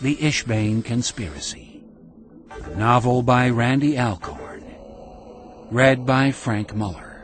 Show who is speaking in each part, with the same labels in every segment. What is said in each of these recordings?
Speaker 1: The Ishbane Conspiracy. A novel by Randy Alcorn. Read by Frank Muller.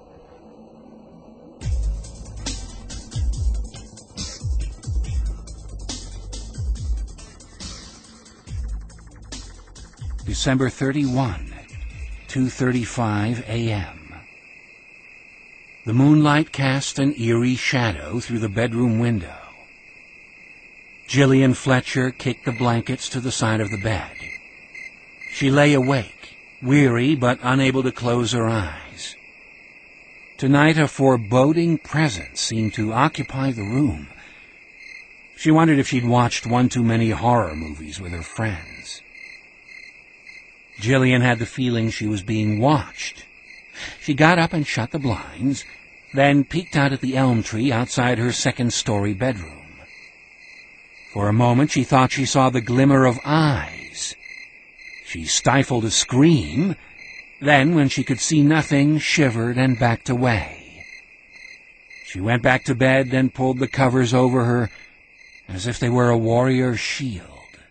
Speaker 1: December 31, 2:35 a.m. The moonlight cast an eerie shadow through the bedroom window. Gillian Fletcher kicked the blankets to the side of the bed. She lay awake, weary but unable to close her eyes. Tonight a foreboding presence seemed to occupy the room. She wondered if she'd watched one too many horror movies with her friends. Gillian had the feeling she was being watched. She got up and shut the blinds, then peeked out at the elm tree outside her second-story bedroom. For a moment she thought she saw the glimmer of eyes. She stifled a scream, then, when she could see nothing, shivered and backed away. She went back to bed and pulled the covers over her as if they were a warrior's shield.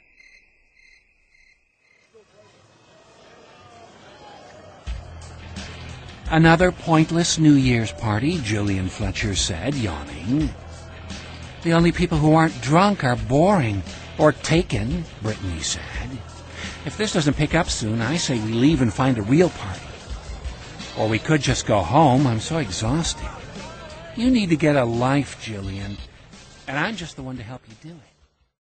Speaker 1: Another pointless New Year's party, Gillian Fletcher said, yawning. The only people who aren't drunk are boring, or taken, Brittany said. If this doesn't pick up soon, I say we leave and find a real party. Or we could just go home. I'm so exhausted. You need to get a life, Gillian, and I'm just the one to help you do it.